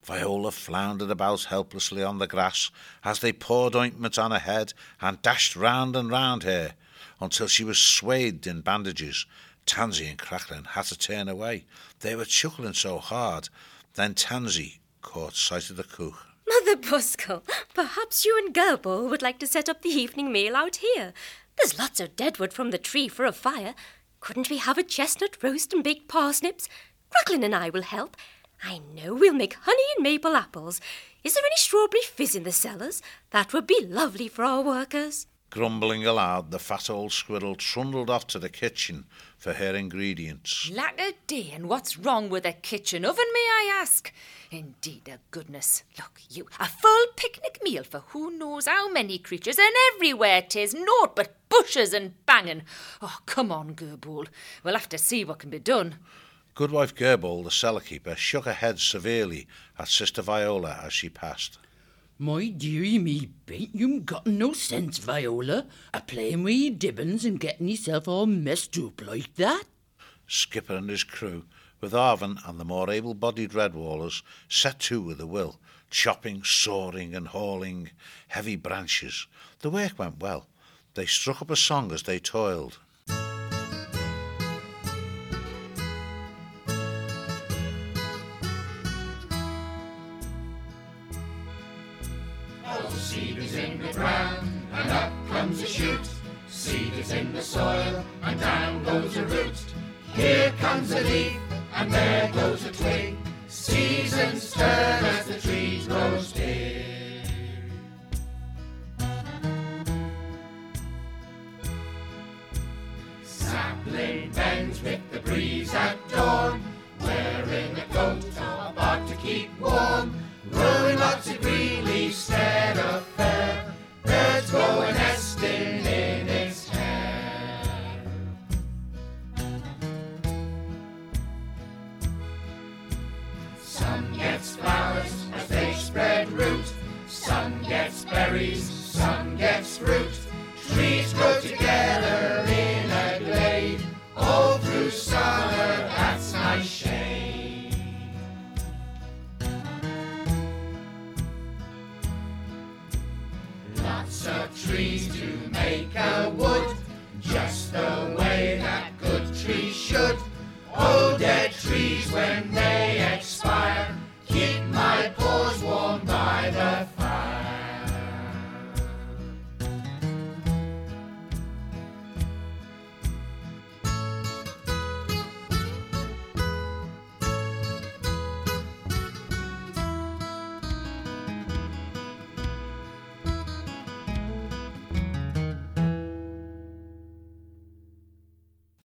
Viola floundered about helplessly on the grass as they poured ointment on her head and dashed round and round her until she was swathed in bandages. Tansy and Cracklin had to turn away. They were chuckling so hard. Then Tansy caught sight of the cook. Mother Buskell, perhaps you and Gerbil would like to set up the evening meal out here. There's lots of deadwood from the tree for a fire. Couldn't we have a chestnut roast and baked parsnips? Cracklin and I will help. I know we'll make honey and maple apples. Is there any strawberry fizz in the cellars? That would be lovely for our workers. Grumbling aloud, the fat old squirrel trundled off to the kitchen for her ingredients. Lack a day, and what's wrong with a kitchen oven, may I ask? Indeed, a goodness. Look, you, a full picnic meal for who knows how many creatures, and everywhere 'tis naught but bushes and banging. Oh, come on, Gerbold. We'll have to see what can be done. Goodwife Gerbold, the cellar keeper, shook her head severely at Sister Viola as she passed. My dearie me, bain't you got no sense, Viola, a-playing with your dibbons and getting yourself all messed up like that? Skipper and his crew, with Arvin and the more able-bodied Redwallers, set to with a will, chopping, sawing and hauling heavy branches. The work went well. They struck up a song as they toiled. Seed is in the ground, and up comes a shoot. Seed is in the soil, and down goes a root. Here comes a leaf, and there goes a twig. Seasons turn as the trees grow big. Sapling bends with the breeze at dawn, wearing a coat or bark to keep warm. Growing lots of green leaves instead of fur, birds go a nesting in its hair. Some gets flowers as they spread root, some gets berries, some gets fruit. Trees grow together in a glade, all through summer, that's nice shade. Lots of trees to make a wood, just the way that good trees should. Oh, dead trees when they expire, keep my paws warm by the fire.